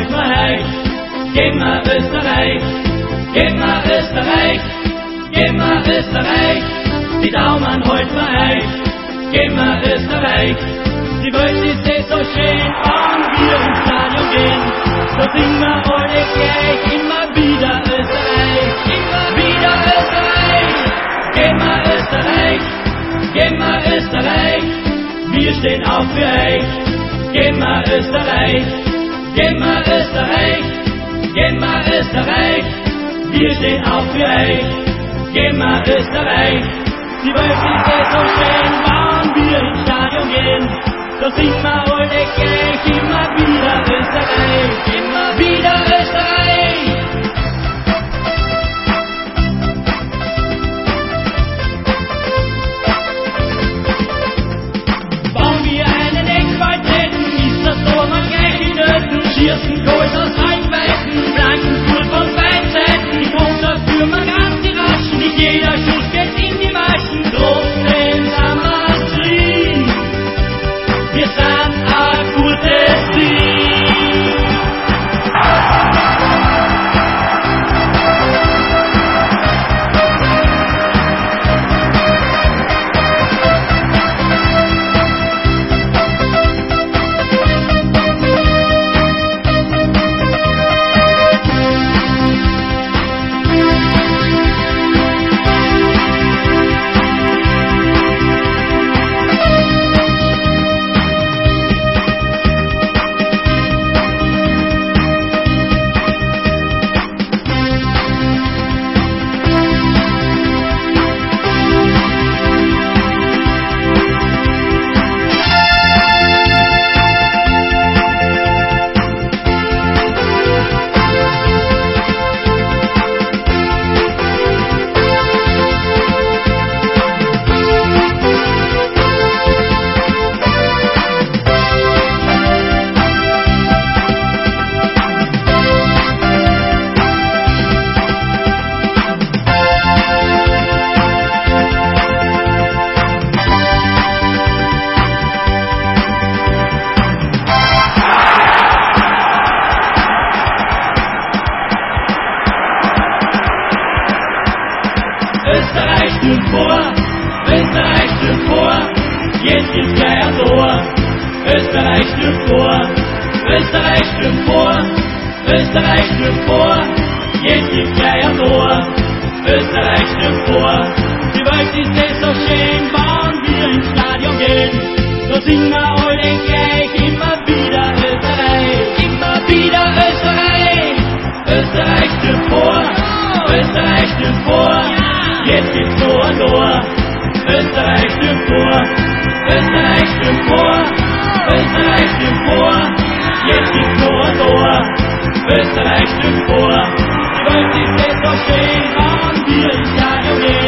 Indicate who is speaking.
Speaker 1: heute Freiheit. Gib mal Österreich, gib mal Österreich, gib mal Österreich. Die Daumen heute Freiheit. Gib mal Österreich. Die Welt ist eh so schön, wenn wir ins Stadion gehen. So singen wir alle gleich, immer wieder Österreich, immer wieder Österreich. Gib mal Österreich, gib mal Österreich. Wir stehen auf für euch. Gib mal Österreich, gib mal Österreich, gib mal Österreich. Wir stehen auf für euch. Gib mal Österreich. Die Welt ist eh so schön, wenn wir ins Stadion gehen. So singen wir alle gleich, immer wieder Österreich, immer wieder Österreich. Wenn wir einen Eckball treten, ist das Tor mal gleich in Nöten. Schießen Goals aus Reichweiten, Flanken gut von beiden Seiten. Ich hoffe dafür mal ganz die Raschen, nicht jeder Schuss geht in die Maschen. Trotzdem sind wir am Schrien. Wir sind ein gutes Team. Österreich stürmt vor, Österreich stürmt vor, jetzt gibt's gleich ein Tor. Österreich stürmt vor, Österreich stürmt vor, Österreich stürmt vor, jetzt gibt's gleich ein Tor. Österreich stürmt vor. Die Welt ist eh so schön, wenn wir ins Stadion gehen. So singen wir alle gleich, immer wieder Österreich, immer wieder Österreich. Österreich stürmt vor, Österreich stürmt vor. Jetzt gibt's nur ein Tor. Österreich stürmt vor. Österreich stürmt vor. Österreich stürmt vor. Jetzt gibt's nur ein Tor. Österreich stürmt vor. Die Welt ist eh so schön, wenn wir ins Stadion gehen.